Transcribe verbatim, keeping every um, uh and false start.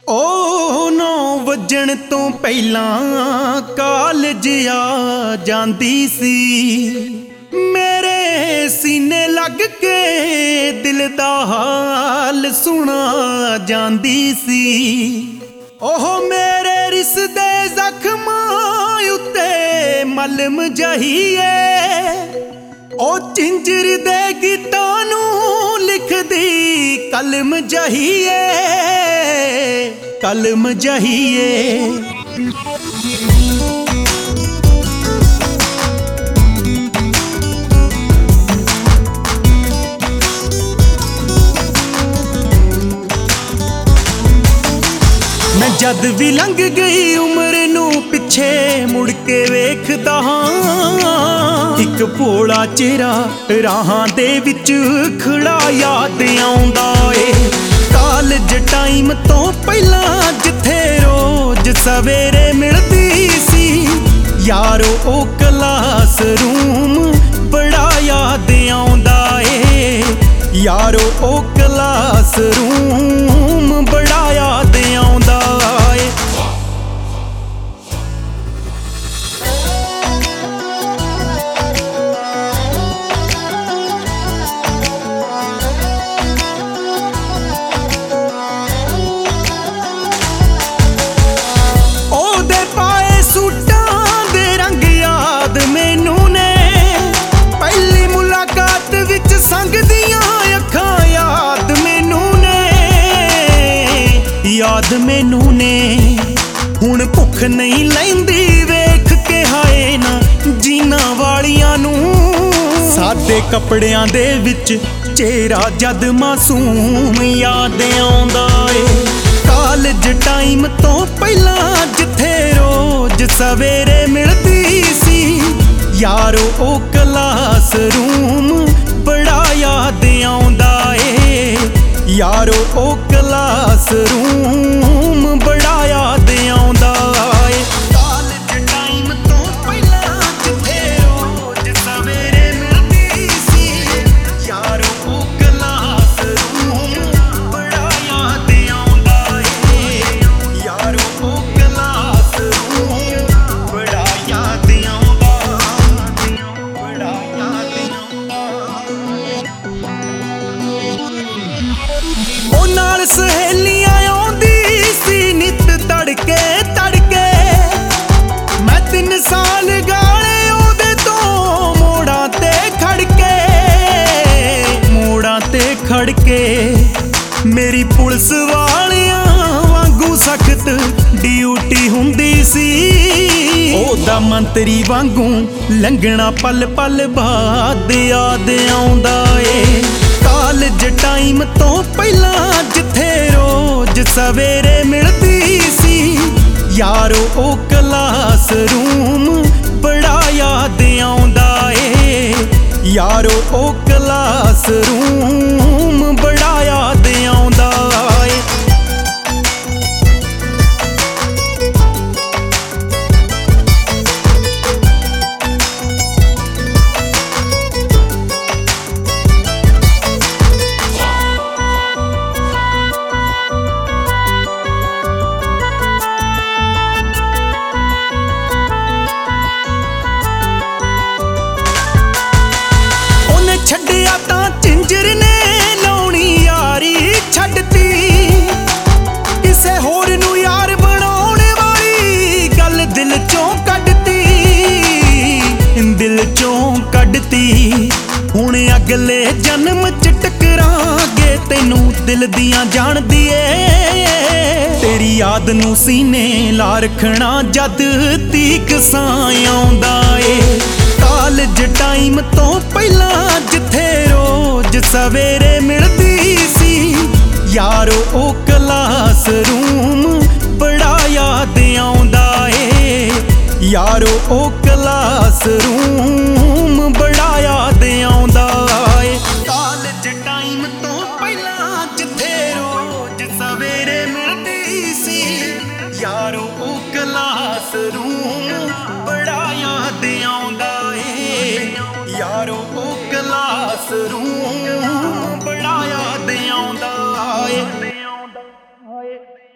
ओ नौ वजण तो पहलां कालज आ जांदी सी, मेरे सीने लग के दिल दा हाल सुना जांदी सी। ओह मेरे रिसदे जख्मां उत्ते मलम जहीए, ओ चिंजर दे गीतां नूं लिखदी कलम जहीए, कलम जहीए। मैं जद भी लंघ गई उम्र नू पिछे मुड़ के वेखदा हां, इक भोला चेहरा राहां दे विच खड़ा याद आउंदा ए। कालज टाइम तो पहला जिथे रोज सवेरे मिलदी सी, यारो ओ क्लास रूम बड़ा याद आउंदा ए, यारो ओ क्लास रूम बड़ा याद आउंदा ए। ओदे पाए सूटां दे रंग याद मैनू ने, पहली मुलाकात विच संग दियां अखां याद मैनू ने, याद मैनू ने। हुण भुख नहीं लैंदी वेख के हाए ना जीना वालियां नू, सादे कपड़ियां दे विच चेहरा जद मासूम याद आउंदा ए। कालज टाइम तो पहला जिथे रोज सवेरे मिलदी सी, यारो ओ क्लास रूम बड़ा याद आउंदा ए, यारो ओ क्लास रूम बड़ा याद आउंदा ए। कालज टाइम तो पहला जिथे रोज सवेरे मिलदी सी, यारो ओ क्लास रूम बड़ा याद आउंदा ए, यारो ओ क्लास रूम बड़ा याद आउंदा, बड़ा याद आउंदा। ओ नाल सहेलियां आउंदी सी नित तड़के तड़के, मैं तीन साल गाले ओदे तो मोड़ां ते खड़के, मोड़ां ते खड़के। मेरी पुलिस वालियां वांगू सख्त ड्यूटी हुंदी सी, ओदा मंत्री वांगू लंघना पल पल बाद याद आउंदा ए। कालज टाइम तो पहला जिथे रोज सवेरे मिलदी सी, यारो ओ क्लास रूम बड़ा याद आउंदा ए, यारो ओ क्लास रूम बड़ा याद आउंदा ए। छड्डिया तां चिंजर ने लाउणी यारी छड्डती, किसे होर नू यार बनाउण वाली गल दिल चों कड्डती, दिल चों कड्डती। हुण अगले जन्म च टकरांगे तैनू दिल दियां जाणदी ए, तेरी याद नू सीने ला रखना जद तीक सां आउंदा ए। कालज टाइम तो पहला जिथे रोज सवेरे मिलदी सी, यारो ओ क्लास रूम बड़ा याद आउंदा ए, यारो ओ क्लास रूम बड़ा याद आउंदा ए। कालज टाइम तो पहला जिथे रोज सवेरे मिलदी सी, यारो ओ क्लास रूम बड़ा याद आउंदा ए, यारो ओ क्लास रूम बड़ा याद आउंदा ए।